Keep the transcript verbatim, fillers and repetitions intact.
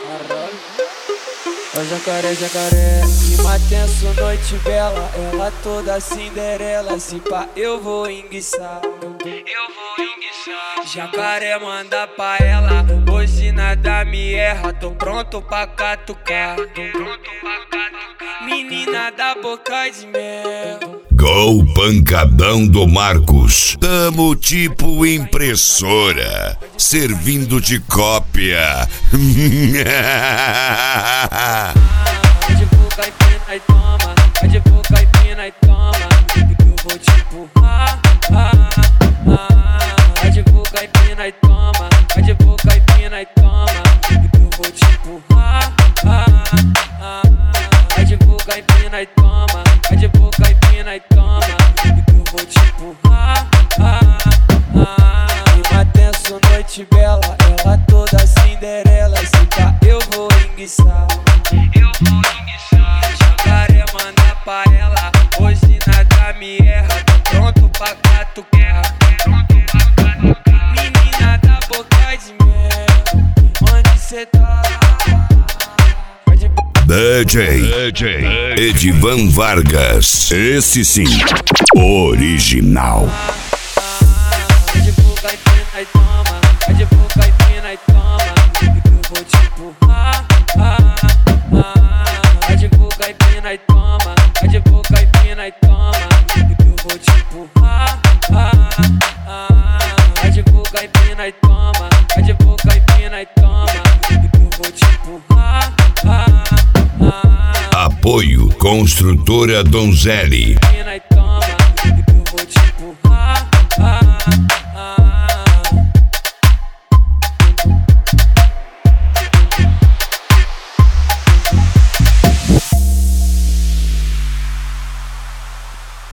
Ó jacaré, jacaré, clima tenso, noite bela. Ela toda Cinderela, se pá eu vou enguiçar. Eu vou enguiçar. Jacaré manda pra ela, hoje nada me erra. Tô pronto pra catucar. Tô pronto pra catucar. Menina da boca de mel. Gol pancadão do Marcos. Tamo tipo impressora, servindo de cópia. Vai de boca e pina e toma, vai de boca e pina e toma. Eu vou te empurrar. Ah, ah. Vai de boca e pina e toma, vai de boca e pina e toma. Eu vou te empurrar. Ah, ah. Vai de boca e pina e toma, vai de boca e pina e toma. Eu vou te empurrar. Ah, ah. Clima tenso, noite bela, ela toda Cinderela, se pá eu vou enguiçar. Eu vou enguiçar. Jacaré manda pra ela, hoje nada me erra. Tô pronto pra catucar. Pronto pra catucar. Menina da boca de mel, onde cê tá? D J, D J Edivan Vargas, esse sim, original. Vai de boca e pina e toma, vai de boca e pina e toma. Eu vou te empurrar. Ah, ah. Vai de boca e pina e toma, vai de boca e pina e toma. Eu vou te empurrar. Ah, ah. Vai de boca e pina e toma, vai de boca e pina e toma. Eu vou te empurrar. Ah, ah. Apoio Construtora Donzelli. Pina e